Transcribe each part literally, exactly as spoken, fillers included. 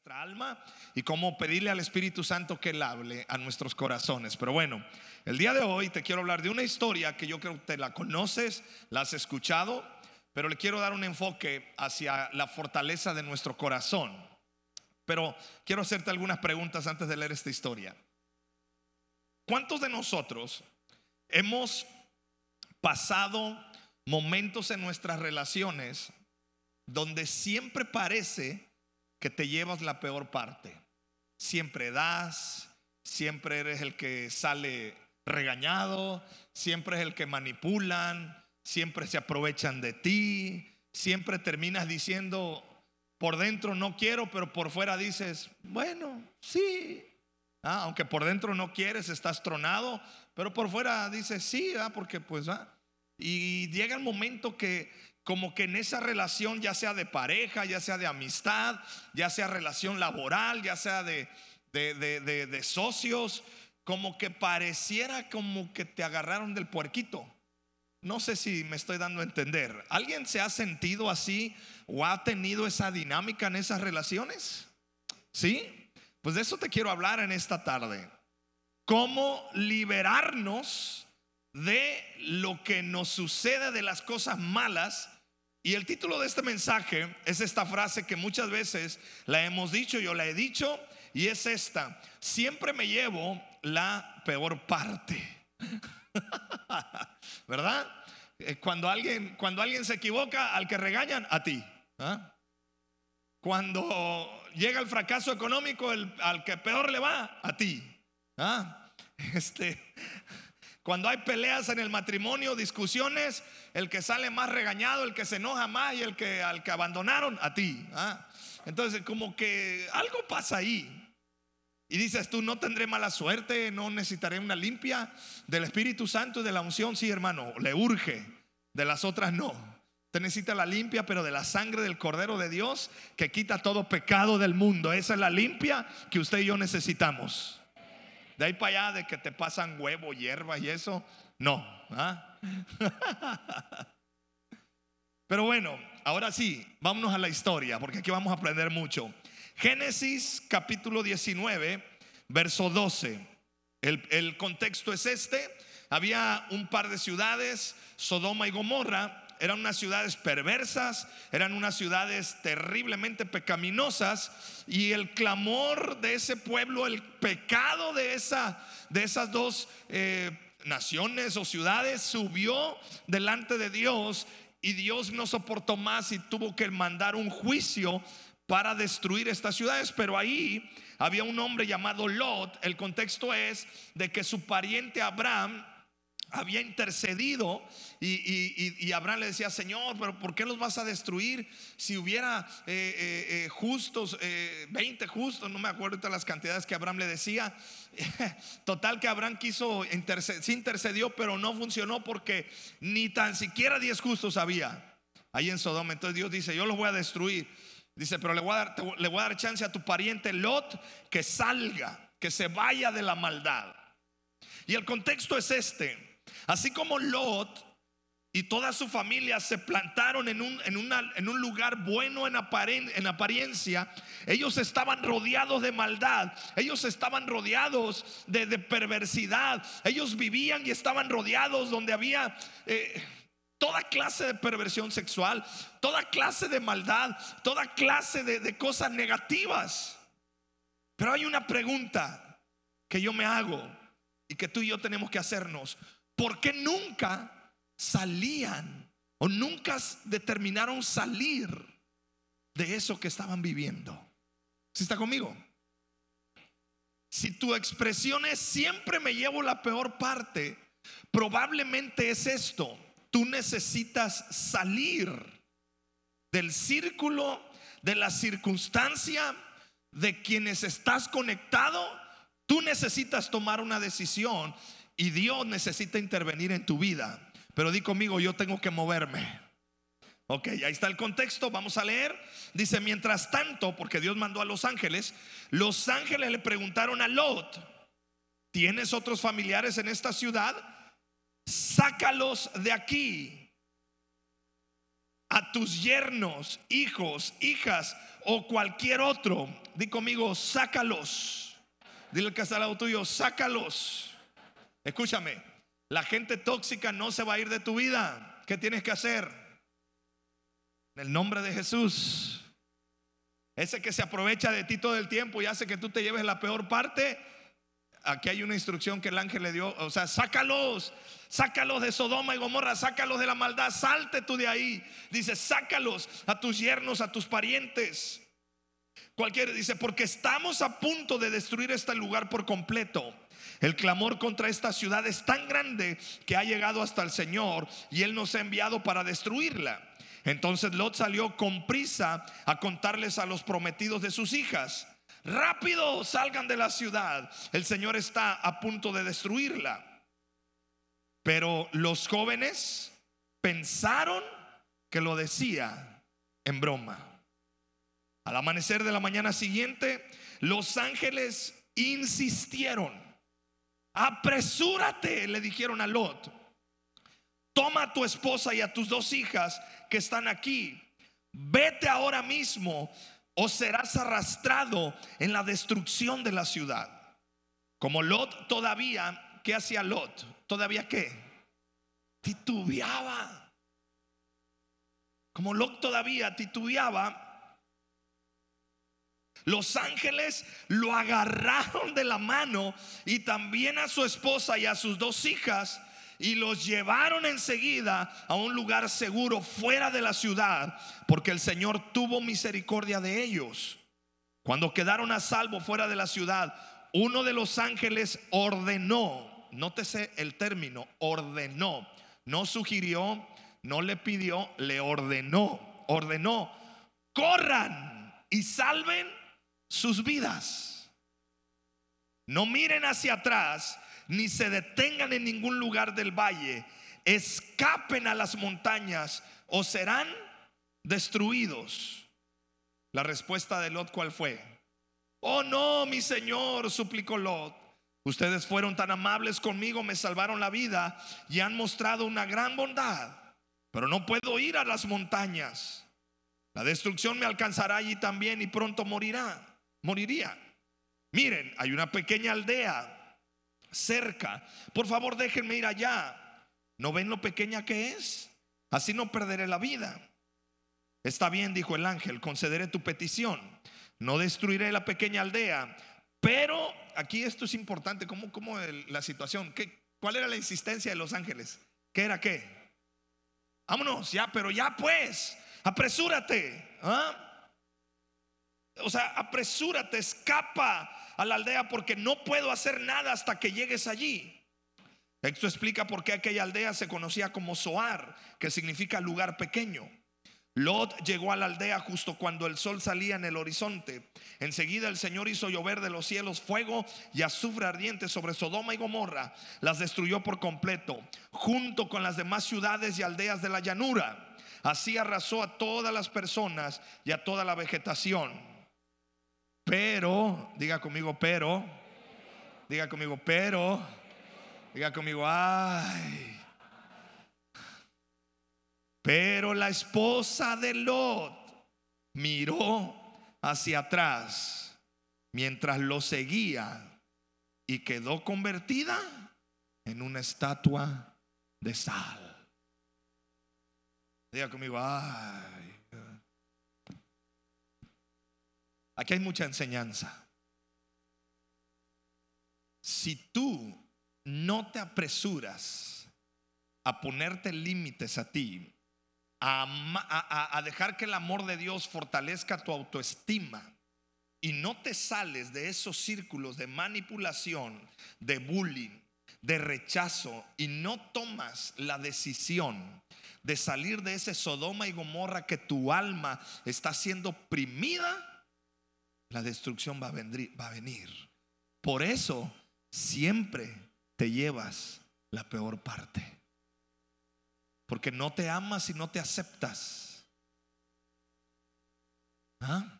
nuestra alma y cómo pedirle al Espíritu Santo que Él hable a nuestros corazones. Pero bueno, el día de hoy te quiero hablar de una historia que yo creo que te la conoces, la has escuchado, pero le quiero dar un enfoque hacia la fortaleza de nuestro corazón. Pero quiero hacerte algunas preguntas antes de leer esta historia. ¿Cuántos de nosotros hemos pasado momentos en nuestras relaciones donde siempre parece que te llevas la peor parte? Siempre das, siempre eres el que sale regañado, siempre es el que manipulan, siempre se aprovechan de ti, siempre terminas diciendo por dentro no quiero, pero por fuera dices bueno, sí. Ah, aunque por dentro no quieres, estás tronado, pero por fuera dices sí, ah, porque pues ah. Y llega el momento que como que en esa relación, ya sea de pareja, ya sea de amistad, ya sea relación laboral, ya sea de, de, de, de, de socios, como que pareciera como que te agarraron del puerquito. No sé si me estoy dando a entender. ¿Alguien se ha sentido así o ha tenido esa dinámica en esas relaciones? ¿Sí? Pues de eso te quiero hablar en esta tarde. ¿Cómo liberarnos de lo que nos sucede, de las cosas malas? Y el título de este mensaje es esta frase que muchas veces la hemos dicho, yo la he dicho, y es esta: siempre me llevo la peor parte. ¿Verdad? Cuando alguien, cuando alguien se equivoca, al que regañan, a ti. ¿Ah? Cuando llega el fracaso económico, el, al que peor le va, a ti. ¿Ah? Este... Cuando hay peleas en el matrimonio, discusiones, el que sale más regañado, el que se enoja más y el que al que abandonaron, a ti. ¿Ah? Entonces como que algo pasa ahí. Y dices tú, no tendré mala suerte, no necesitaré una limpia del Espíritu Santo y de la unción. Sí, hermano, le urge. De las otras no. Usted necesita la limpia, pero de la sangre del Cordero de Dios, que quita todo pecado del mundo. Esa es la limpia que usted y yo necesitamos. De ahí para allá de que te pasan huevo, hierba y eso, no. ¿Ah? Pero bueno, ahora sí, vámonos a la historia, porque aquí vamos a aprender mucho. Génesis capítulo diecinueve, verso doce. El, el contexto es este: había un par de ciudades, Sodoma y Gomorra. Eran unas ciudades perversas, eran unas ciudades terriblemente pecaminosas, y el clamor de ese pueblo, el pecado de, esa, de esas dos eh, naciones o ciudades subió delante de Dios, y Dios no soportó más y tuvo que mandar un juicio para destruir estas ciudades. Pero ahí había un hombre llamado Lot. El contexto es de que su pariente Abraham había intercedido y, y, y Abraham le decía: Señor, pero ¿por qué los vas a destruir? Si hubiera eh, eh, eh, justos, eh, veinte justos, no me acuerdo de las cantidades que Abraham le decía. Total que Abraham quiso interceder, sí intercedió, pero no funcionó, porque ni tan siquiera diez justos había ahí en Sodoma. Entonces Dios dice: yo los voy a destruir. Dice: pero le voy a dar, te, le voy a dar chance a tu pariente Lot que salga, que se vaya de la maldad. Y el contexto es este: así como Lot y toda su familia se plantaron en un, en una, en un lugar bueno en, aparen, en apariencia, ellos estaban rodeados de maldad, ellos estaban rodeados de, de perversidad, ellos vivían y estaban rodeados donde había eh, toda clase de perversión sexual, toda clase de maldad, toda clase de, de cosas negativas. Pero hay una pregunta que yo me hago y que tú y yo tenemos que hacernos: ¿por qué nunca salían o nunca determinaron salir de eso que estaban viviendo? ¿Sí está conmigo? Si tu expresión es siempre me llevo la peor parte, probablemente es esto: tú necesitas salir del círculo, de la circunstancia, de quienes estás conectado. Tú necesitas tomar una decisión y Dios necesita intervenir en tu vida. Pero di conmigo: yo tengo que moverme. Ok, ahí está el contexto, vamos a leer. Dice: mientras tanto, porque Dios mandó a los ángeles, los ángeles le preguntaron a Lot: ¿tienes otros familiares en esta ciudad? Sácalos de aquí. A tus yernos, hijos, hijas, o cualquier otro, di conmigo, sácalos. Dile al que está al lado tuyo, sácalos. Escúchame, la gente tóxica no se va a ir de tu vida. ¿Qué tienes que hacer? En el nombre de Jesús. Ese que se aprovecha de ti todo el tiempo y hace que tú te lleves la peor parte. Aquí hay una instrucción que el ángel le dio. O sea, sácalos, sácalos de Sodoma y Gomorra, sácalos de la maldad, salte tú de ahí. Dice, sácalos a tus yernos, a tus parientes. Cualquiera dice, porque estamos a punto de destruir este lugar por completo. El clamor contra esta ciudad es tan grande que ha llegado hasta el Señor y Él nos ha enviado para destruirla. Entonces Lot salió con prisa a contarles a los prometidos de sus hijas: rápido, salgan de la ciudad, el Señor está a punto de destruirla. Pero los jóvenes pensaron que lo decía en broma. Al amanecer de la mañana siguiente, los ángeles insistieron. Apresúrate, le dijeron a Lot. Toma a tu esposa y a tus dos hijas que están aquí. Vete ahora mismo o serás arrastrado en la destrucción de la ciudad. Como Lot todavía, ¿qué hacía Lot? ¿Todavía qué? Titubeaba. Como Lot todavía titubeaba, los ángeles lo agarraron de la mano y también a su esposa y a sus dos hijas, y los llevaron enseguida a un lugar seguro fuera de la ciudad, porque el Señor tuvo misericordia de ellos. Cuando quedaron a salvo fuera de la ciudad, uno de los ángeles ordenó, nótese el término, ordenó, no sugirió, no le pidió, le ordenó, ordenó: corran y salven sus vidas. No miren hacia atrás ni se detengan en ningún lugar del valle. Escapen a las montañas o serán destruidos. La respuesta de Lot, ¿cuál fue? Oh no, mi señor, suplicó Lot. Ustedes fueron tan amables conmigo, me salvaron la vida y han mostrado una gran bondad, pero no puedo ir a las montañas. La destrucción me alcanzará allí también y pronto morirá, moriría. Miren, hay una pequeña aldea cerca, por favor déjenme ir allá. ¿No ven lo pequeña que es? Así no perderé la vida. Está bien, dijo el ángel, concederé tu petición. No destruiré la pequeña aldea. Pero aquí esto es importante. ¿Cómo, cómo el, la situación? ¿Qué, ¿Cuál era la insistencia de los ángeles? ¿Qué era qué? Vámonos ya, pero ya pues, apresúrate. ¿Ah? O sea, apresúrate, escapa a la aldea porque no puedo hacer nada hasta que llegues allí. Esto explica por qué aquella aldea se conocía como Zoar, que significa lugar pequeño. Lot llegó a la aldea justo cuando el sol salía en el horizonte. Enseguida el Señor hizo llover de los cielos fuego y azufre ardiente sobre Sodoma y Gomorra. Las destruyó por completo, junto con las demás ciudades y aldeas de la llanura. Así arrasó a todas las personas y a toda la vegetación. Pero, diga conmigo, pero, diga conmigo, pero, diga conmigo, ay. Pero la esposa de Lot miró hacia atrás mientras lo seguía y quedó convertida en una estatua de sal. Diga conmigo, ay. Aquí hay mucha enseñanza. Si tú no te apresuras a ponerte límites a ti, a, a, a dejar que el amor de Dios fortalezca tu autoestima, y no te sales de esos círculos de manipulación, de bullying, de rechazo, y no tomas la decisión de salir de ese Sodoma y Gomorra que tu alma está siendo oprimida, la destrucción va a venir, va a venir. Por eso siempre te llevas la peor parte, porque no te amas y no te aceptas. ¿Ah?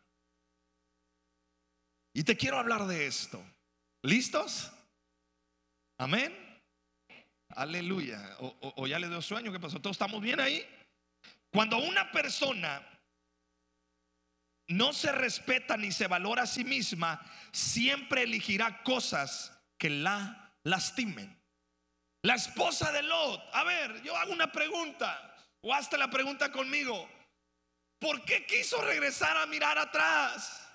Y te quiero hablar de esto. ¿Listos? Amén. Aleluya. O, o, o ya le dio sueño. ¿Qué pasó? ¿Todos estamos bien ahí? Cuando una persona no se respeta ni se valora a sí misma, siempre elegirá cosas que la lastimen. La esposa de Lot, a ver, yo hago una pregunta, o hazte la pregunta conmigo. ¿Por qué quiso regresar a mirar atrás?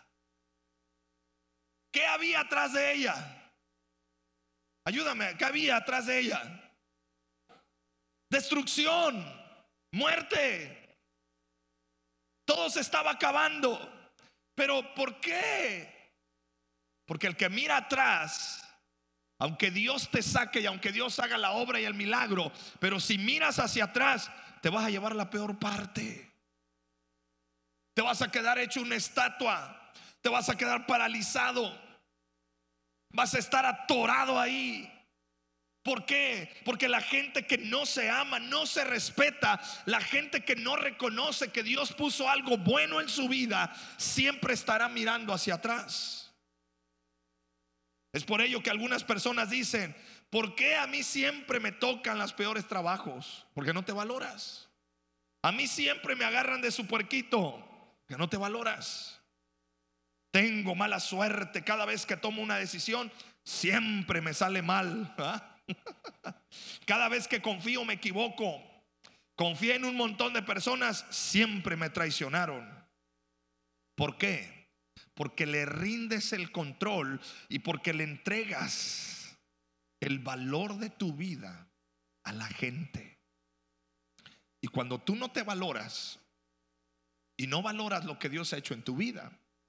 ¿Qué había atrás de ella? Ayúdame, ¿qué había atrás de ella? Destrucción, muerte. Todo se estaba acabando. ¿Pero por qué? Porque el que mira atrás, aunque Dios te saque y aunque Dios haga la obra y el milagro, pero si miras hacia atrás, te vas a llevar la peor parte. Te vas a quedar hecho una estatua. Te vas a quedar paralizado. Vas a estar atorado ahí. ¿Por qué? Porque la gente que no se ama, no se respeta, la gente que no reconoce que Dios puso algo bueno en su vida, siempre estará mirando hacia atrás. Es por ello que algunas personas dicen: ¿por qué a mí siempre me tocan los peores trabajos? Porque no te valoras. A mí siempre me agarran de su puerquito, que no te valoras. Tengo mala suerte, cada vez que tomo una decisión siempre me sale mal. ¿Ah? Cada vez que confío me equivoco. Confié en un montón de personas, siempre me traicionaron. ¿Por qué? Porque le rindes el control y porque le entregas el valor de tu vida a la gente. Y cuando tú no te valoras y no valoras lo que Dios ha hecho en tu vida,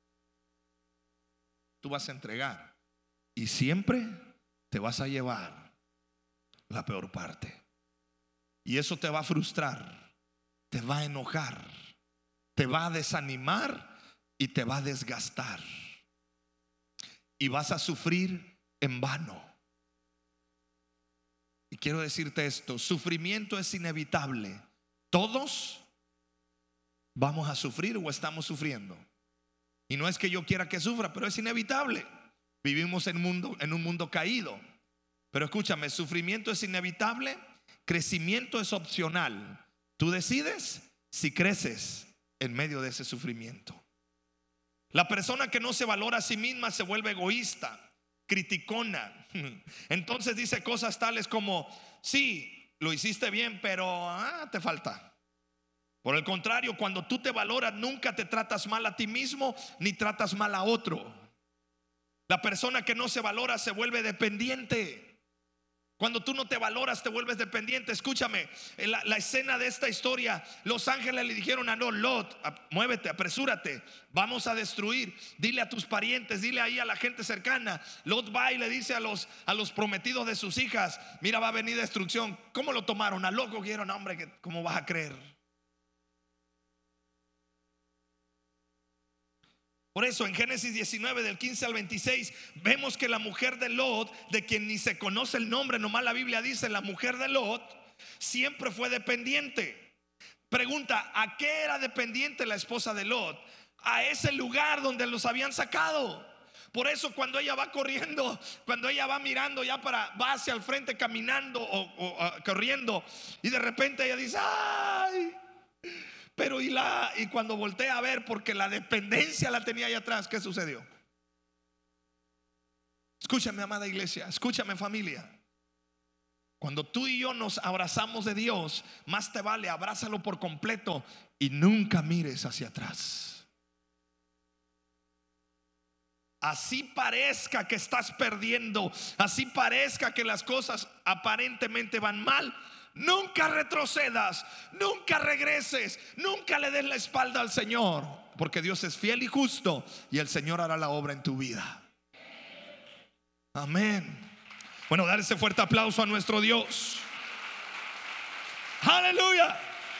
tú vas a entregar y siempre te vas a llevar la peor parte. Y eso te va a frustrar, te va a enojar, te va a desanimar y te va a desgastar. Y vas a sufrir en vano. Y quiero decirte esto: sufrimiento es inevitable. Todos vamos a sufrir o estamos sufriendo. Y no es que yo quiera que sufra, pero es inevitable. Vivimos en un mundo, en un mundo caído. Pero escúchame, sufrimiento es inevitable, crecimiento es opcional. Tú decides si creces en medio de ese sufrimiento. La persona que no se valora a sí misma se vuelve egoísta, criticona. Entonces dice cosas tales como: sí, lo hiciste bien, pero ah, te falta. Por el contrario, cuando tú te valoras, nunca te tratas mal a ti mismo ni tratas mal a otro. La persona que no se valora se vuelve dependiente. Cuando tú no te valoras, te vuelves dependiente. Escúchame, la, la escena de esta historia, los ángeles le dijeron a Lot: Lot, muévete, apresúrate, vamos a destruir. Dile a tus parientes, dile ahí a la gente cercana. Lot va y le dice a los, a los prometidos de sus hijas: mira, va a venir destrucción. ¿Cómo lo tomaron? A loco dijeron: hombre, ¿cómo vas a creer? Por eso en Génesis diecinueve del quince al veintiséis vemos que la mujer de Lot, de quien ni se conoce el nombre, nomás la Biblia dice la mujer de Lot, siempre fue dependiente. Pregunta: ¿a qué era dependiente la esposa de Lot? A ese lugar donde los habían sacado. Por eso cuando ella va corriendo, cuando ella va mirando ya para, va hacia el frente caminando o, o, o corriendo, y de repente ella dice: ay, pero y, la, y cuando voltea a ver, porque la dependencia la tenía ahí atrás, ¿qué sucedió? Escúchame, amada iglesia, escúchame, familia. Cuando tú y yo nos abrazamos de Dios, más te vale abrázalo por completo y nunca mires hacia atrás. Así parezca que estás perdiendo, así parezca que las cosas aparentemente van mal, nunca retrocedas, nunca regreses, nunca le des la espalda al Señor, porque Dios es fiel y justo y el Señor hará la obra en tu vida. Amén. Bueno, dar ese fuerte aplauso a nuestro Dios. Aleluya.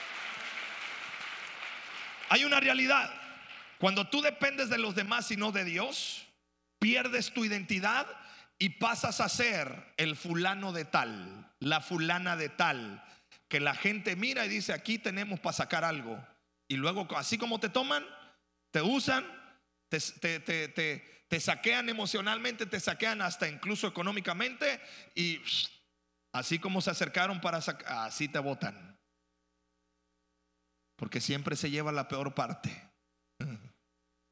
Hay una realidad: cuando tú dependes de los demás y no de Dios, pierdes tu identidad y pasas a ser el fulano de tal, la fulana de tal, que la gente mira y dice: aquí tenemos para sacar algo. Y luego, así como te toman, te usan, te, te, te, te, te saquean emocionalmente, te saquean hasta incluso económicamente. Y así como se acercaron para sacar, así te botan. Porque siempre se lleva la peor parte.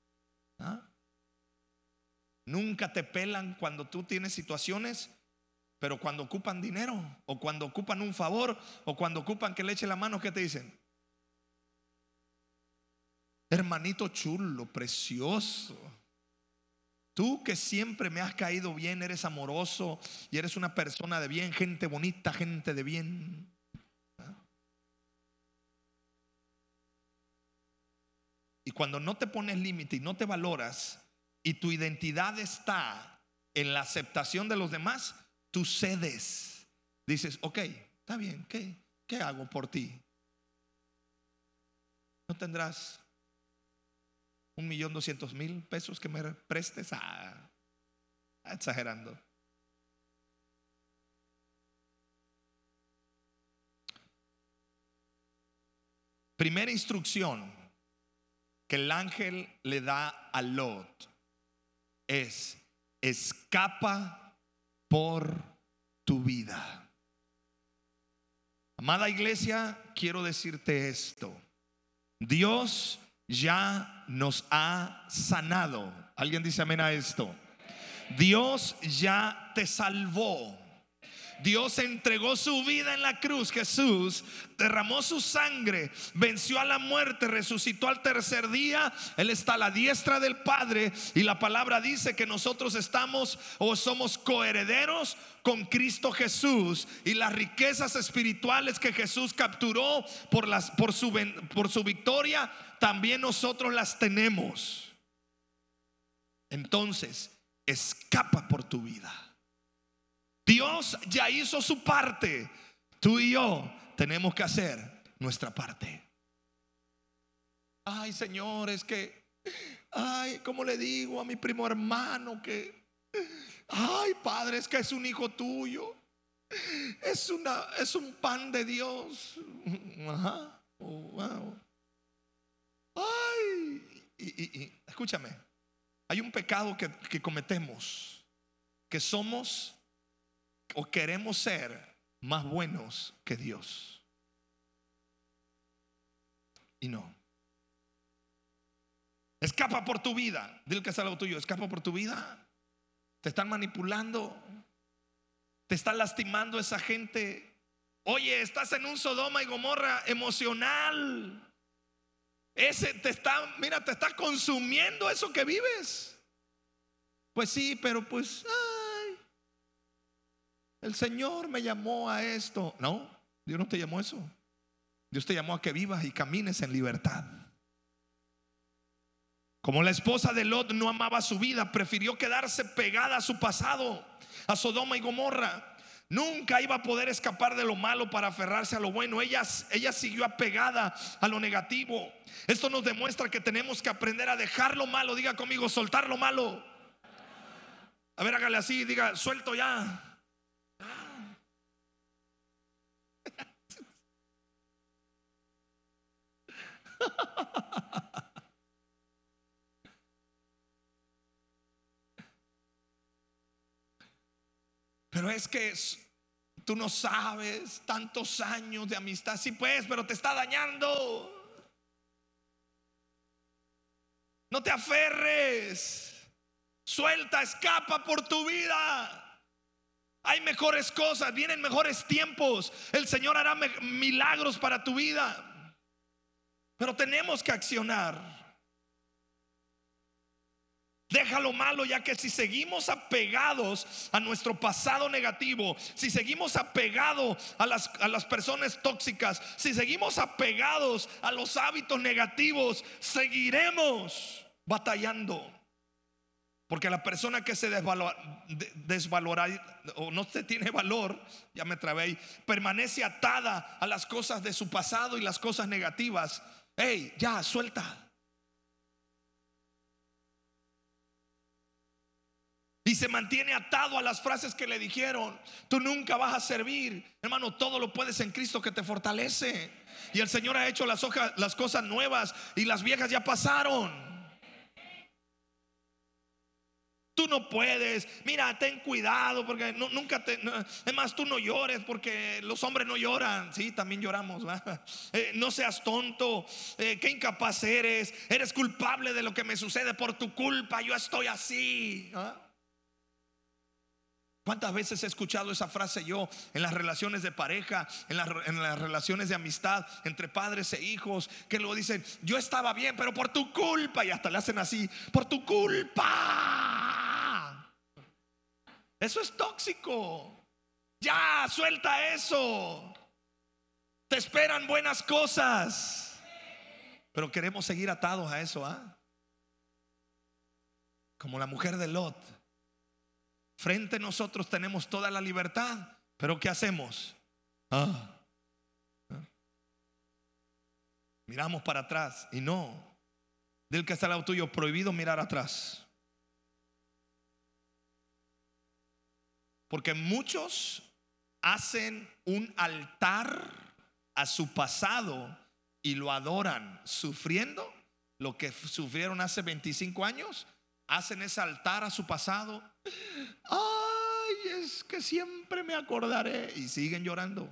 Nunca te pelan cuando tú tienes situaciones, pero cuando ocupan dinero, o cuando ocupan un favor, o cuando ocupan que le eche la mano, ¿qué te dicen? Hermanito chulo, precioso, tú que siempre me has caído bien, eres amoroso y eres una persona de bien, gente bonita, gente de bien. Y cuando no te pones límite y no te valoras, y tu identidad está en la aceptación de los demás, tú cedes. Dices, ok, está bien, ¿qué, qué hago por ti? ¿No tendrás un millón doscientos mil pesos que me prestes? Ah, exagerando. Primera instrucción que el ángel le da a Lot es: escapa por tu vida. Amada iglesia, quiero decirte esto: Dios ya nos ha sanado. ¿Alguien dice amén a esto? Dios ya te salvó. Dios entregó su vida en la cruz. Jesús derramó su sangre, venció a la muerte, resucitó al tercer día. Él está a la diestra del Padre, y la palabra dice que nosotros estamos o somos coherederos con Cristo Jesús, y las riquezas espirituales que Jesús capturó por, las, por, su, por su victoria, también nosotros las tenemos. Entonces, escapa por tu vida. Dios ya hizo su parte. Tú y yo tenemos que hacer nuestra parte. Ay, Señor, es que, ay, ¿cómo le digo a mi primo hermano que, ay, Padre, es que es un hijo tuyo, es una, es un pan de Dios? Ajá. Oh, wow. Ay, y, y, y escúchame, hay un pecado que, que cometemos, que somos o queremos ser más buenos que Dios. Y no. Escapa por tu vida. Dile que es algo tuyo. Escapa por tu vida. Te están manipulando, te están lastimando esa gente. Oye, estás en un Sodoma y Gomorra emocional. Ese te está, mira, te está consumiendo eso que vives. Pues sí, pero pues ay, el Señor me llamó a esto. No, Dios no te llamó a eso. Dios te llamó a que vivas y camines en libertad. Como la esposa de Lot no amaba su vida, prefirió quedarse pegada a su pasado, a Sodoma y Gomorra. Nunca iba a poder escapar de lo malo para aferrarse a lo bueno. Ella, ella siguió apegada a lo negativo. Esto nos demuestra que tenemos que aprender a dejar lo malo. Diga conmigo, soltar lo malo. A ver, hágale así, diga, suelto ya. Pero es que tú no sabes, tantos años de amistad. Sí, pues, pero te está dañando. No te aferres. Suelta, escapa por tu vida. Hay mejores cosas, vienen mejores tiempos. El Señor hará milagros para tu vida. Pero tenemos que accionar. Deja lo malo, ya que si seguimos apegados a nuestro pasado negativo, si seguimos apegados a las, a las personas tóxicas, si seguimos apegados a los hábitos negativos, seguiremos batallando. Porque la persona que se desvalora, desvalora o no se tiene valor, ya me trabé ahí, permanece atada a las cosas de su pasado y las cosas negativas. Hey, ya, suelta. Y se mantiene atado a las frases que le dijeron. Tú nunca vas a servir. Hermano, todo lo puedes en Cristo que te fortalece. Y el Señor ha hecho las, hojas, las cosas nuevas, y las viejas ya pasaron. Tú no puedes, mira, ten cuidado porque no, nunca te, no, es más, tú no llores porque los hombres no lloran. Sí, también lloramos, eh, no seas tonto, eh, qué incapaz eres, eres culpable de lo que me sucede por tu culpa, yo estoy así. ¿Ah? ¿Cuántas veces he escuchado esa frase yo en las relaciones de pareja, en las, en las relaciones de amistad entre padres e hijos, que luego dicen, yo estaba bien, pero por tu culpa, y hasta le hacen así, por tu culpa. Eso es tóxico. Ya, suelta eso. Te esperan buenas cosas, pero queremos seguir atados a eso, ¿ah? Como la mujer de Lot. Frente a nosotros tenemos toda la libertad, pero ¿qué hacemos? Ah. Miramos para atrás y no. Del que está al lado tuyo, prohibido mirar atrás. Porque muchos hacen un altar a su pasado y lo adoran sufriendo lo que sufrieron hace veinticinco años. Hacen ese altar a su pasado. Ay, es que siempre me acordaré. Y siguen llorando.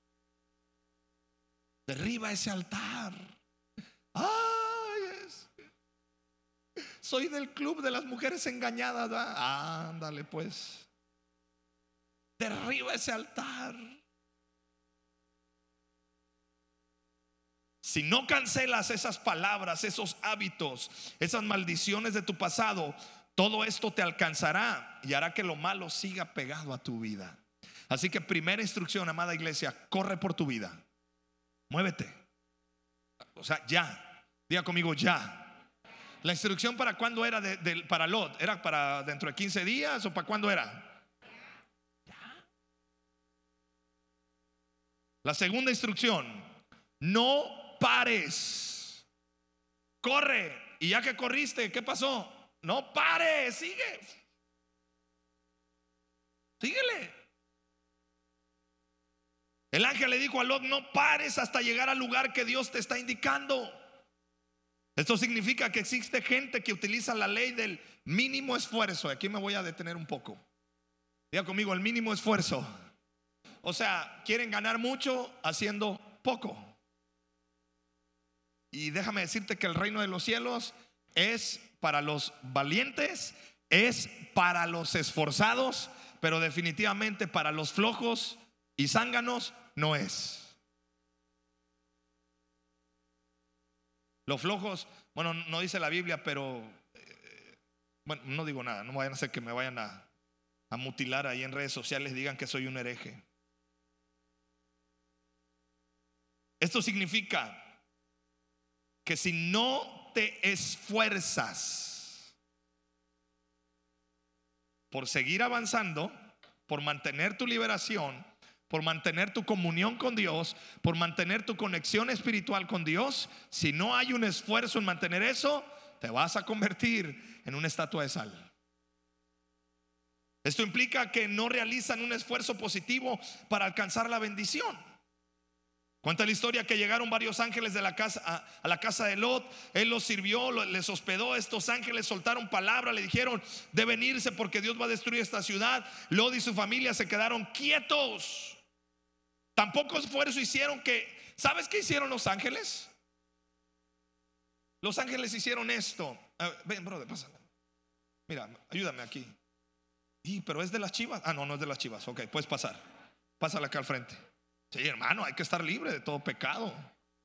Derriba ese altar. Ay, es, soy del club de las mujeres engañadas. Ah, ándale pues. Derriba ese altar. Si no cancelas esas palabras, esos hábitos, esas maldiciones de tu pasado, todo esto te alcanzará y hará que lo malo siga pegado a tu vida. Así que primera instrucción, amada iglesia, corre por tu vida. Muévete. O sea, ya. Diga conmigo, ya. La instrucción para cuándo era de, de, para Lot, ¿era para dentro de quince días o para cuándo era? Ya. La segunda instrucción, no pares. Corre. Y ya que corriste, ¿qué pasó? No pares, sigue. Síguele. El ángel le dijo a Lot, no pares hasta llegar al lugar que Dios te está indicando. Esto significa que existe gente que utiliza la ley del mínimo esfuerzo. Aquí me voy a detener un poco. Diga conmigo, el mínimo esfuerzo. O sea, quieren ganar mucho haciendo poco. Y déjame decirte que el reino de los cielos es para los valientes, es para los esforzados, pero definitivamente para los flojos y zánganos no es. Los flojos, bueno, no dice la Biblia, pero eh, bueno, no digo nada, no vayan a hacer que me vayan a, a mutilar ahí en redes sociales, digan que soy un hereje. Esto significa que si no te esfuerzas por seguir avanzando, por mantener tu liberación, por mantener tu comunión con Dios, por mantener tu conexión espiritual con Dios, si no hay un esfuerzo en mantener eso, te vas a convertir en una estatua de sal. Esto implica que no realizan un esfuerzo positivo para alcanzar la bendición. Cuenta la historia que llegaron varios ángeles de la casa a, a la casa de Lot. Él los sirvió, les hospedó. Estos ángeles soltaron palabra, le dijeron deben irse porque Dios va a destruir esta ciudad. Lot y su familia se quedaron quietos. Tampoco esfuerzo hicieron que, ¿sabes qué hicieron los ángeles? Los ángeles hicieron esto. A ver, ven, brother, pásame. Mira, ayúdame aquí. Y, pero es de las chivas. Ah, no, no es de las chivas. Ok, puedes pasar. Pásala acá al frente. Sí, hermano, hay que estar libre de todo pecado.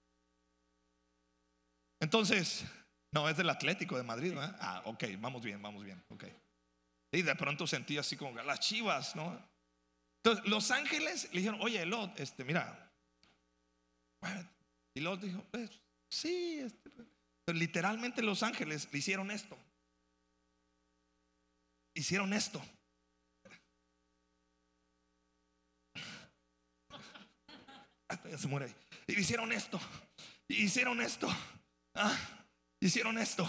Entonces, no, es del Atlético de Madrid, ¿verdad? Ah, ok, vamos bien, vamos bien, ok. Y de pronto sentí así como las chivas, ¿no? Entonces, los ángeles le dijeron, oye, Lot, este, mira. Y Lot dijo, pues, sí, este. Pero literalmente los ángeles le hicieron esto. Hicieron esto. Hasta ya se muere ahí. Y hicieron esto. Y hicieron esto. Ah, hicieron esto.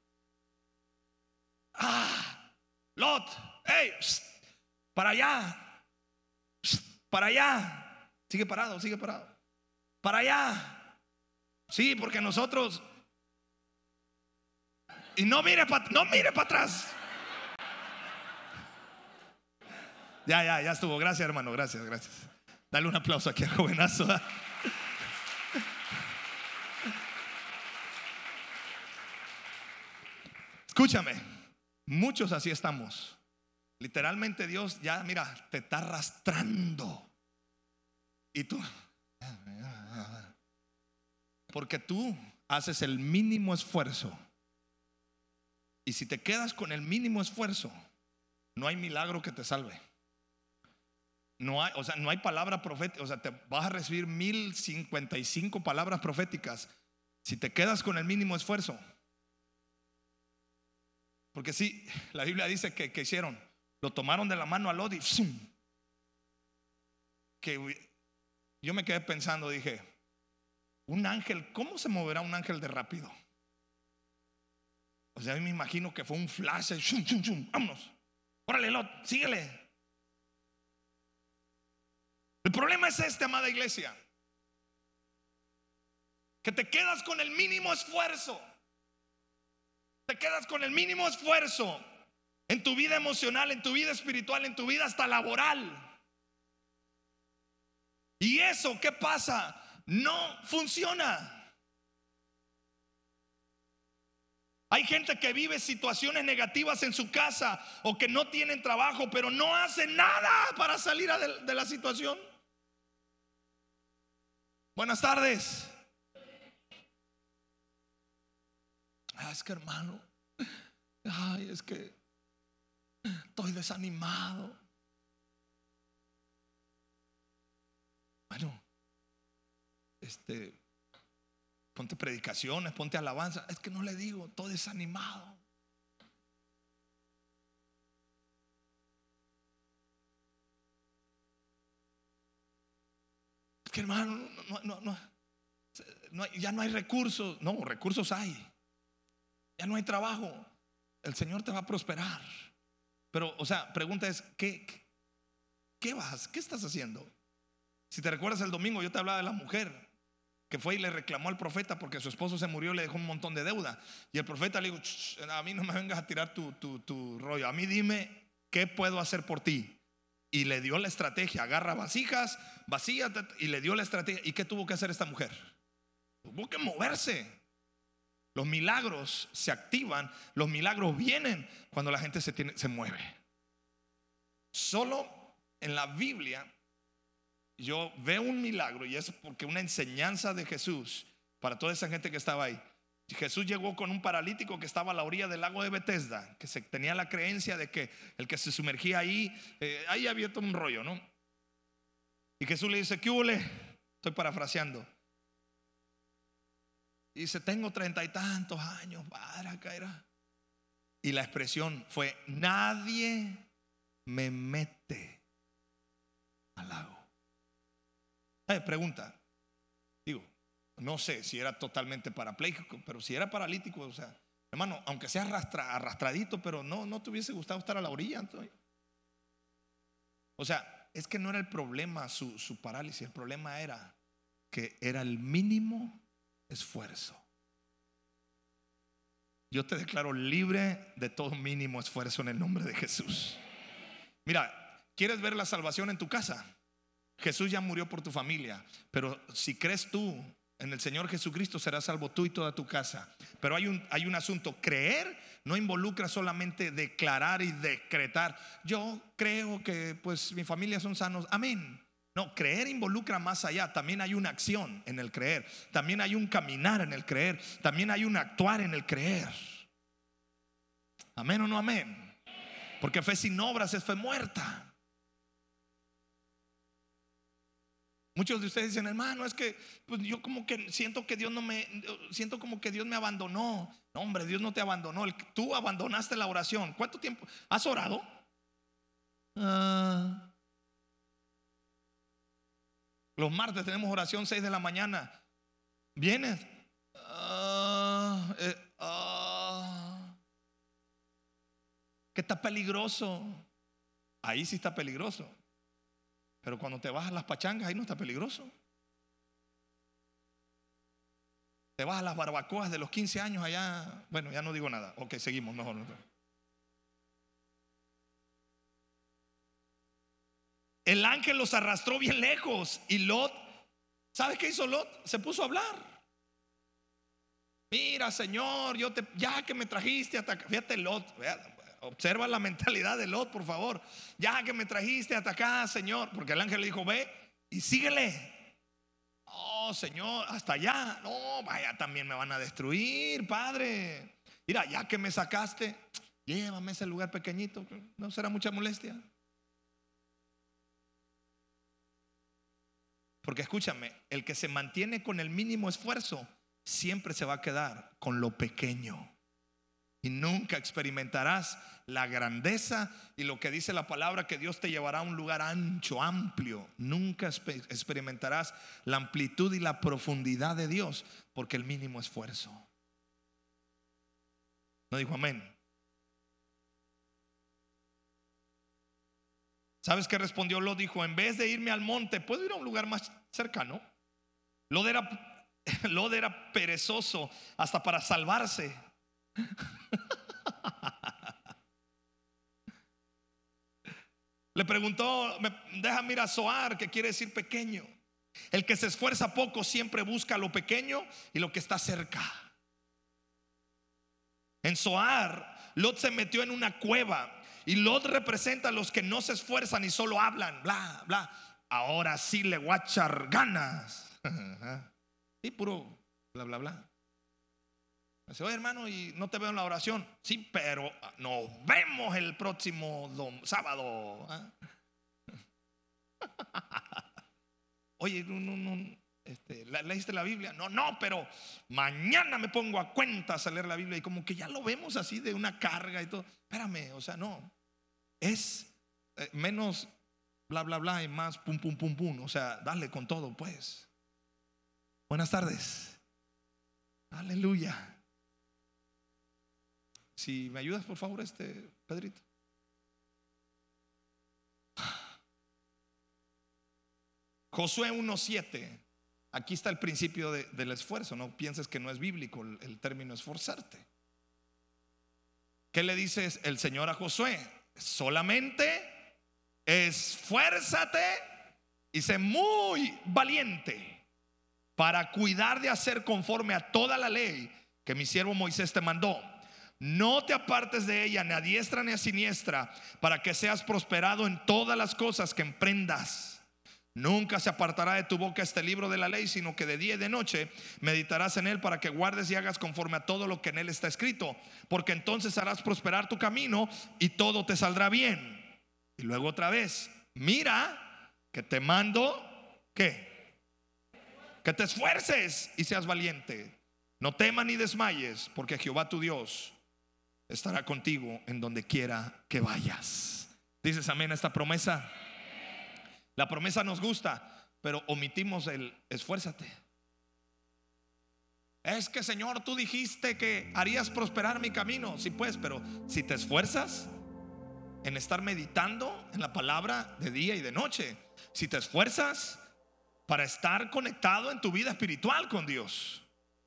Ah, Lot, hey, para allá. Para allá. Sigue parado, sigue parado. Para allá. Sí, porque nosotros. Y no mire para no mire para atrás. Ya, ya, ya estuvo. Gracias, hermano. Gracias, gracias. Dale un aplauso aquí al jovenazo. ¿Da? Escúchame, muchos así estamos. Literalmente Dios ya, mira, te está arrastrando. Y tú, porque tú haces el mínimo esfuerzo. Y si te quedas con el mínimo esfuerzo, no hay milagro que te salve. No hay, o sea, no hay palabra profética. O sea, te vas a recibir mil cincuenta y cinco palabras proféticas si te quedas con el mínimo esfuerzo. Porque sí, la Biblia dice que, que hicieron, lo tomaron de la mano a Lot y ¡zum! Que yo me quedé pensando, dije, un ángel, ¿cómo se moverá un ángel de rápido? O sea, a mí me imagino que fue un flash, ¡zum, zum, zum! Vámonos, órale Lot, síguele. El problema es este, amada iglesia, que te quedas con el mínimo esfuerzo. Te quedas con el mínimo esfuerzo en tu vida emocional, en tu vida espiritual, en tu vida hasta laboral. Y eso, ¿qué pasa? No funciona. Hay gente que vive situaciones negativas en su casa o que no tienen trabajo, pero no hacen nada para salir de, de la situación. Buenas tardes. Ah, es que hermano, ay, es que estoy desanimado. Bueno, este, ponte predicaciones, ponte alabanza. Es que no le digo, estoy desanimado. Es que hermano, no, no, no, no, ya no hay recursos. No, recursos hay. Ya no hay trabajo. El Señor te va a prosperar. Pero, o sea, pregunta es, ¿qué, qué, qué vas? ¿Qué estás haciendo? Si te recuerdas el domingo yo te hablaba de la mujer que fue y le reclamó al profeta porque su esposo se murió y le dejó un montón de deuda. Y el profeta le dijo, a mí no me vengas a tirar tu, tu, tu rollo. A mí dime qué puedo hacer por ti. Y le dio la estrategia. Agarra vasijas, vacías, y le dio la estrategia. ¿Y qué tuvo que hacer esta mujer? Tuvo que moverse. Los milagros se activan, los milagros vienen cuando la gente se, tiene, se mueve. Solo en la Biblia yo veo un milagro, y es porque una enseñanza de Jesús para toda esa gente que estaba ahí. Jesús llegó con un paralítico que estaba a la orilla del lago de Betesda, que se tenía la creencia de que el que se sumergía ahí, eh, ahí había todo un rollo, ¿no? Y Jesús le dice, ¿qué hubo? Estoy parafraseando. Y dice, tengo treinta y tantos años, para caerá. Y la expresión fue, nadie me mete al lago. Eh, pregunta, digo, no sé si era totalmente parapléjico, pero si era paralítico, o sea, hermano, aunque sea arrastra, arrastradito, pero no, no te hubiese gustado estar a la orilla. Entonces. O sea, es que no era el problema su, su parálisis, el problema era que era el mínimo esfuerzo. Yo te declaro libre de todo mínimo esfuerzo en el nombre de Jesús. Mira, ¿quieres ver la salvación en tu casa? Jesús ya murió por tu familia, pero si crees tú en el Señor Jesucristo, serás salvo tú y toda tu casa. Pero hay un, hay un asunto. Creer no involucra solamente declarar y decretar. Yo creo que pues mi familia son sanos, amén. No, creer involucra más allá. También hay una acción en el creer. También hay un caminar en el creer. También hay un actuar en el creer. Amén o no amén. Porque fe sin obras es fe muerta. Muchos de ustedes dicen, hermano, es que pues yo como que siento que Dios no me, siento como que Dios me abandonó. No, hombre, Dios no te abandonó. Tú abandonaste la oración. ¿Cuánto tiempo has orado? Uh, los martes tenemos oración seis de la mañana. ¿Vienes? Uh, eh, uh, que está peligroso. Ahí sí está peligroso. Pero cuando te vas a las pachangas, ahí no está peligroso. Te vas a las barbacoas de los quince años allá. Bueno, ya no digo nada. Ok, seguimos mejor. el ángel los arrastró bien lejos. Y Lot, ¿sabes qué hizo Lot? Se puso a hablar. Mira, Señor, yo te, ya que me trajiste hasta acá. Fíjate Lot, observa la mentalidad de Lot, por favor. Ya que me trajiste hasta acá, Señor. Porque el ángel le dijo, ve y síguele. Oh, Señor, hasta allá. No, vaya, también me van a destruir, Padre. Mira, ya que me sacaste, llévame a ese lugar pequeñito. ¿No será mucha molestia? Porque escúchame, el que se mantiene con el mínimo esfuerzo siempre se va a quedar con lo pequeño. Y nunca experimentarás la grandeza y lo que dice la palabra, que Dios te llevará a un lugar ancho, amplio. Nunca experimentarás la amplitud y la profundidad de Dios, porque el mínimo esfuerzo. ¿No dijo amén? ¿Sabes qué respondió Lot? Dijo, en vez de irme al monte, ¿puedo ir a un lugar más cercano? Lot era, Lot era perezoso hasta para salvarse. Le preguntó, déjame ir a Zoar, que quiere decir pequeño. El que se esfuerza poco siempre busca lo pequeño y lo que está cerca. En Zoar, Lot se metió en una cueva. Y Lot representa a los que no se esfuerzan y solo hablan, bla, bla. Ahora sí le voy a echar ganas. Y puro bla, bla, bla. Dice, oye, hermano, y no te veo en la oración. Sí, pero nos vemos el próximo dom- sábado. Oye, no, no, no, este, ¿leíste la Biblia? No, no, pero mañana me pongo a cuentas a leer la Biblia. Y como que ya lo vemos así de una carga y todo. Espérame, o sea, no. Es eh, menos bla, bla, bla y más pum, pum, pum, pum. O sea, dale con todo, pues. Buenas tardes. Aleluya. Si me ayudas, por favor, este Pedrito. Josué uno siete. Aquí está el principio de, del esfuerzo. No pienses que no es bíblico el, el término esforzarte. ¿Qué le dice el Señor a Josué? Solamente esfuérzate y sé muy valiente para cuidar de hacer conforme a toda la ley que mi siervo Moisés te mandó. No te apartes de ella ni a diestra ni a siniestra, para que seas prosperado en todas las cosas que emprendas. Nunca se apartará de tu boca este libro de la ley, sino que de día y de noche meditarás en él, para que guardes y hagas conforme a todo lo que en él está escrito, porque entonces harás prosperar tu camino y todo te saldrá bien. Y luego otra vez, mira que te mando, ¿qué? Que te esfuerces y seas valiente. No temas ni desmayes, porque Jehová tu Dios estará contigo en donde quiera que vayas. ¿Dices amén a esta promesa? La promesa nos gusta, pero omitimos el esfuérzate. Es que, Señor, tú dijiste que harías prosperar mi camino. Sí, pues, pero si te esfuerzas en estar meditando en la palabra de día y de noche, si te esfuerzas para estar conectado en tu vida espiritual con Dios.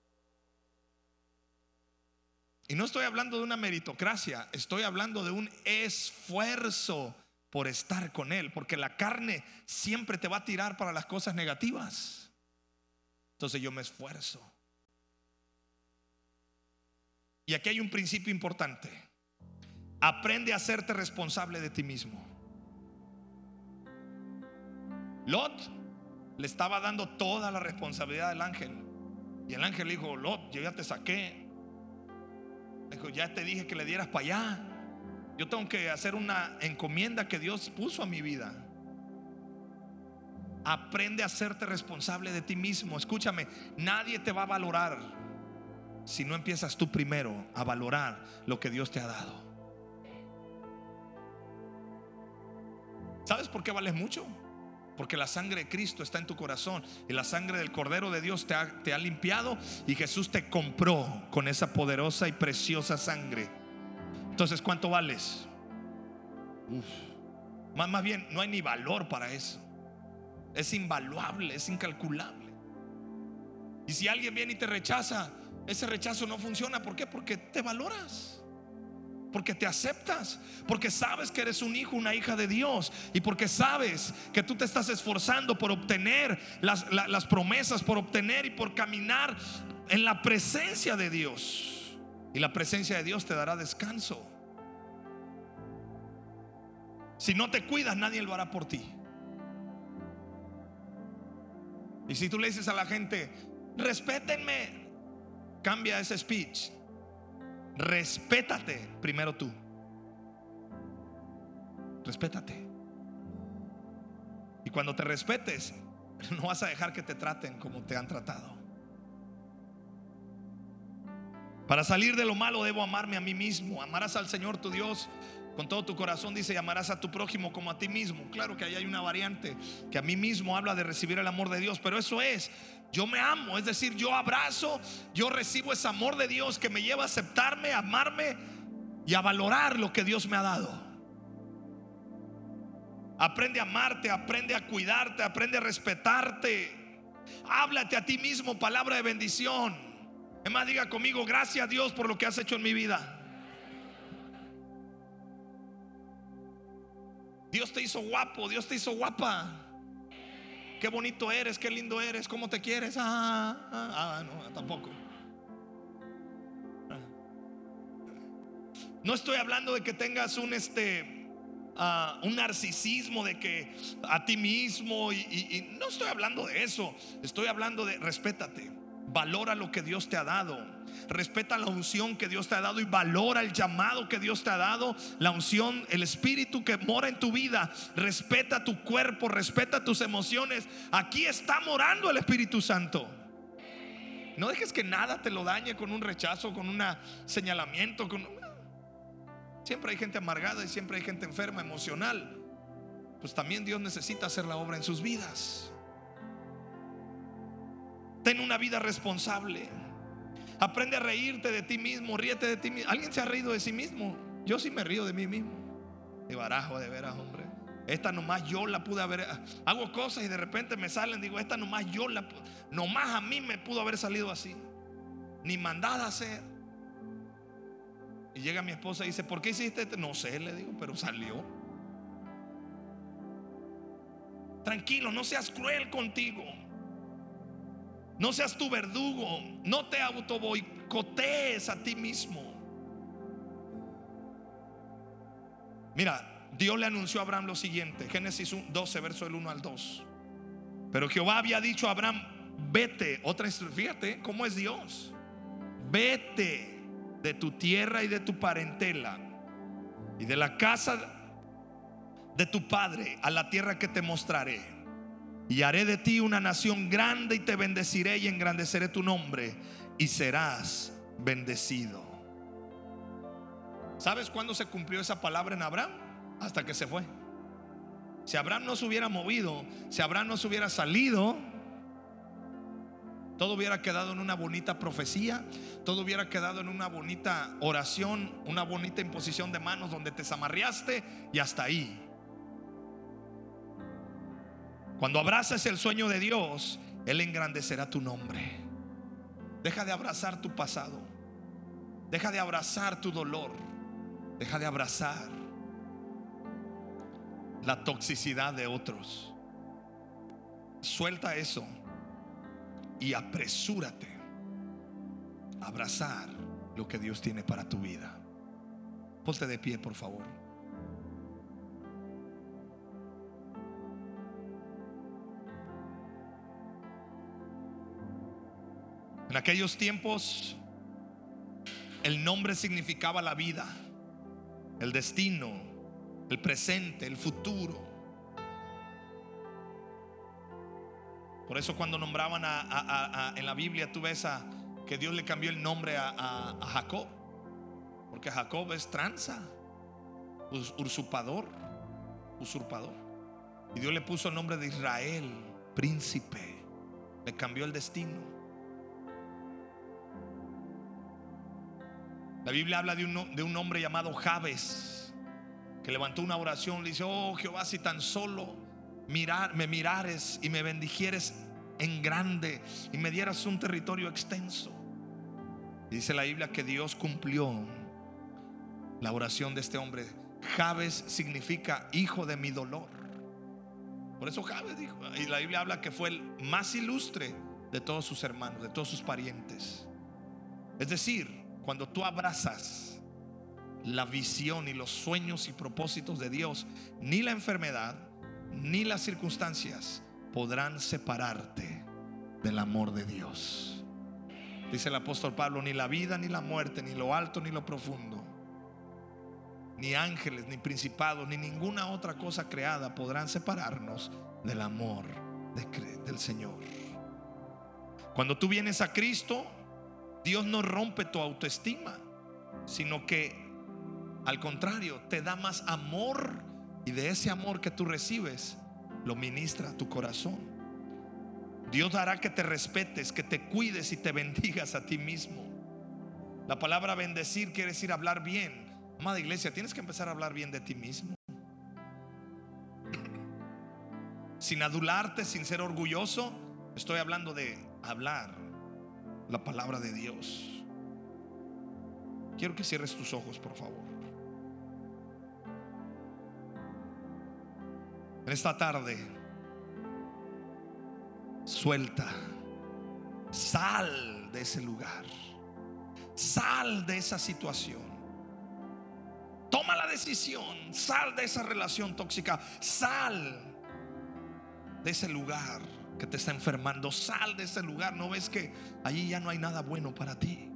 Y no estoy hablando de una meritocracia, estoy hablando de un esfuerzo por estar con Él, porque la carne siempre te va a tirar para las cosas negativas. Entonces yo me esfuerzo. Y aquí hay un principio importante: aprende a hacerte responsable de ti mismo. Lot le estaba dando toda la responsabilidad al ángel, y el ángel le dijo: Lot, yo ya te saqué. Dijo, ya te dije que le dieras para allá. Yo tengo que hacer una encomienda que Dios puso a mi vida. Aprende a hacerte responsable de ti mismo. Escúchame, nadie te va a valorar si no empiezas tú primero a valorar lo que Dios te ha dado. ¿Sabes por qué vales mucho? Porque la sangre de Cristo está en tu corazón, y la sangre del Cordero de Dios te ha, te ha limpiado, y Jesús te compró con esa poderosa y preciosa sangre. Entonces, ¿cuánto vales? Uf. Más, más bien, no hay ni valor para eso. Es invaluable, es incalculable. Y si alguien viene y te rechaza, ese rechazo no funciona. ¿Por qué? Porque te valoras. Porque te aceptas, porque sabes que eres un hijo, una hija de Dios, y porque sabes que tú te estás esforzando por obtener las, la, las promesas, por obtener y por caminar en la presencia de Dios. Y la presencia de Dios te dará descanso. Si no te cuidas, nadie lo hará por ti. Y si tú le dices a la gente, respétenme, cambia ese speech. Respétate primero tú. Respétate. Y cuando te respetes, no vas a dejar que te traten como te han tratado. Para salir de lo malo debo amarme a mí mismo. Amarás al Señor tu Dios con todo tu corazón, dice, y amarás a tu prójimo como a ti mismo. Claro que ahí hay una variante, que a mí mismo habla de recibir el amor de Dios, pero eso es, yo me amo, es decir, yo abrazo, yo recibo ese amor de Dios que me lleva a aceptarme, a amarme y a valorar lo que Dios me ha dado. Aprende a amarte, aprende a cuidarte, aprende a respetarte. Háblate a ti mismo palabra de bendición. Es más, diga conmigo, gracias a Dios por lo que has hecho en mi vida. Dios te hizo guapo, Dios te hizo guapa. Qué bonito eres, qué lindo eres, cómo te quieres. Ah, ah, ah no, tampoco. No estoy hablando de que tengas un este uh, un narcisismo de que a ti mismo y, y, y no estoy hablando de eso. Estoy hablando de respétate, valora lo que Dios te ha dado. Respeta la unción que Dios te ha dado y valora el llamado que Dios te ha dado. La unción, el espíritu que mora en tu vida. Respeta tu cuerpo, respeta tus emociones. Aquí está morando el Espíritu Santo. No dejes que nada te lo dañe con un rechazo, con un señalamiento, con... Siempre hay gente amargada y siempre hay gente enferma emocional. Pues también Dios necesita hacer la obra en sus vidas. Ten una vida responsable. Aprende a reírte de ti mismo, ríete de ti mismo. ¿Alguien se ha reído de sí mismo? Yo sí me río de mí mismo. De barajo, de veras, hombre. Esta nomás yo la pude haber. Hago cosas y de repente me salen. Digo, esta nomás yo la. Nomás a mí me pudo haber salido así. Ni mandada a hacer. Y llega mi esposa y dice, ¿por qué hiciste esto? No sé, le digo, pero salió. Tranquilo, no seas cruel contigo. No seas tu verdugo. No te auto boicotees a ti mismo. Mira, Dios le anunció a Abraham lo siguiente. Génesis doce, verso del uno al dos. Pero Jehová había dicho a Abraham, vete. Otra, fíjate cómo es Dios. Vete de tu tierra y de tu parentela y de la casa de tu padre a la tierra que te mostraré. Y haré de ti una nación grande y te bendeciré y engrandeceré tu nombre y serás bendecido. ¿Sabes cuándo se cumplió esa palabra en Abraham? Hasta que se fue. Si Abraham no se hubiera movido, si Abraham no se hubiera salido, todo hubiera quedado en una bonita profecía, todo hubiera quedado en una bonita oración, una bonita imposición de manos donde te zamarreaste y hasta ahí. Cuando abraces el sueño de Dios, Él engrandecerá tu nombre. Deja de abrazar tu pasado. Deja de abrazar tu dolor. Deja de abrazar la toxicidad de otros. Suelta eso y apresúrate a abrazar lo que Dios tiene para tu vida. Ponte de pie, por favor. En aquellos tiempos el nombre significaba la vida, el destino, el presente, el futuro. Por eso cuando nombraban a, a, a, a, en la Biblia tú ves a, que Dios le cambió el nombre a, a, a Jacob, porque Jacob es tranza, usurpador, usurpador. Y Dios le puso el nombre de Israel, príncipe. Le cambió el destino. La Biblia habla de un, de un hombre llamado Jabes, que levantó una oración. Le dice, oh Jehová, si tan solo mirar, me mirares y me bendijeres en grande y me dieras un territorio extenso. Y dice la Biblia que Dios cumplió La oración de este hombre, Jabes, significa hijo de mi dolor. Por eso Jabes dijo, y la Biblia habla que fue el más ilustre de todos sus hermanos, de todos sus parientes. Es decir, cuando tú abrazas la visión y los sueños y propósitos de Dios, ni la enfermedad ni las circunstancias podrán separarte del amor de Dios. Dice el apóstol Pablo: ni la vida ni la muerte, ni lo alto ni lo profundo, ni ángeles, ni principados, ni ninguna otra cosa creada podrán separarnos del amor de, del Señor. Cuando tú vienes a Cristo, Dios no rompe tu autoestima, sino que al contrario, te da más amor, y de ese amor que tú recibes lo ministra a tu corazón. Dios hará que te respetes, que te cuides y te bendigas a ti mismo. La palabra bendecir quiere decir hablar bien. Amada iglesia, tienes que empezar a hablar bien de ti mismo, sin adularte, sin ser orgulloso. Estoy hablando de hablar la palabra de Dios. Quiero que cierres tus ojos, por favor. En esta tarde, suelta, sal de ese lugar, sal de esa situación. Toma la decisión, sal de esa relación tóxica, sal de ese lugar que te está enfermando, sal de ese lugar. ¿No ves que allí ya no hay nada bueno para ti?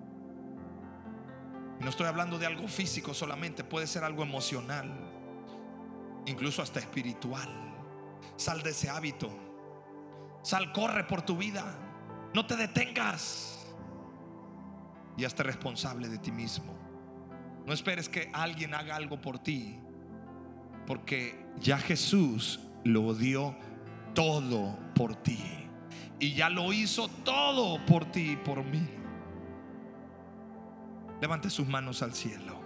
No estoy hablando de algo físico solamente, puede ser algo emocional, incluso hasta espiritual. Sal de ese hábito, sal, corre por tu vida, no te detengas y hazte responsable de ti mismo. No esperes que alguien haga algo por ti, porque ya Jesús lo dio todo por ti, y ya lo hizo todo por ti y por mí. Levante sus manos al cielo.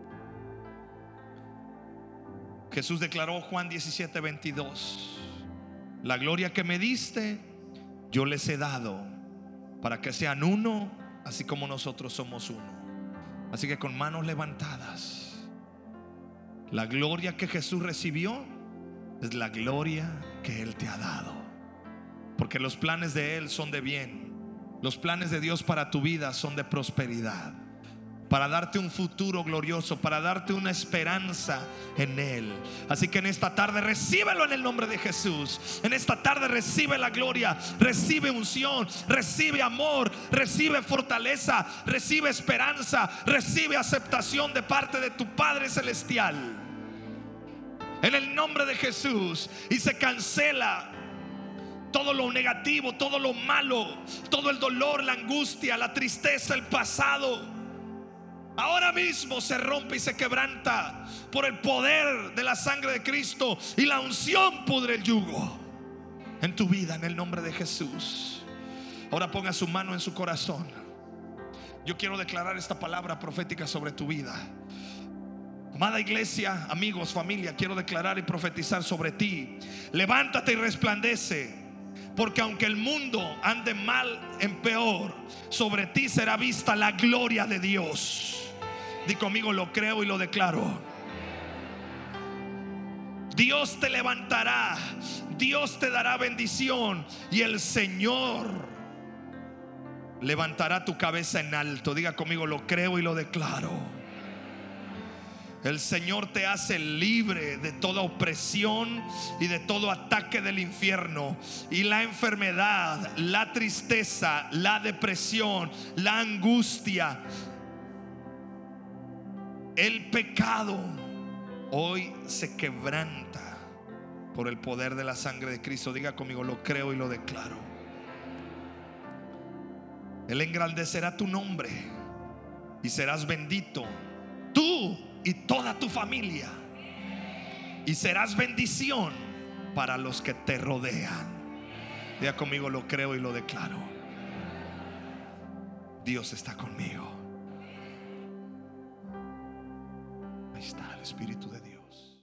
Jesús declaró, Juan diecisiete veintidós: la gloria que me diste yo les he dado, para que sean uno, así como nosotros somos uno. Así que con manos levantadas, la gloria que Jesús recibió es la gloria que Él te ha dado, porque los planes de Él son de bien. Los planes de Dios para tu vida son de prosperidad, para darte un futuro glorioso, para darte una esperanza en Él. Así que en esta tarde recíbelo en el nombre de Jesús. En esta tarde recibe la gloria, recibe unción, recibe amor, recibe fortaleza, recibe esperanza, recibe aceptación de parte de tu Padre Celestial, en el nombre de Jesús. Y se cancela todo lo negativo, todo lo malo, todo el dolor, la angustia, la tristeza, el pasado. Ahora mismo se rompe y se quebranta por el poder de la sangre de Cristo, y la unción pudre el yugo en tu vida, en el nombre de Jesús. Ahora ponga su mano en su corazón. Yo quiero declarar esta palabra profética sobre tu vida. Amada iglesia, amigos, familia, quiero declarar y profetizar sobre ti. Levántate y resplandece, porque aunque el mundo ande mal en peor, sobre ti será vista la gloria de Dios. Di conmigo: lo creo y lo declaro. Dios te levantará, Dios te dará bendición, y el Señor levantará tu cabeza en alto. Diga conmigo: lo creo y lo declaro. El Señor te hace libre de toda opresión y de todo ataque del infierno. Y la enfermedad, la tristeza, la depresión, la angustia, el pecado, hoy se quebranta por el poder de la sangre de Cristo. Diga conmigo: lo creo y lo declaro. Él engrandecerá tu nombre y serás bendito, tú y toda tu familia, y serás bendición para los que te rodean. Diga conmigo: lo creo y lo declaro. Dios está conmigo. Ahí está el Espíritu de Dios.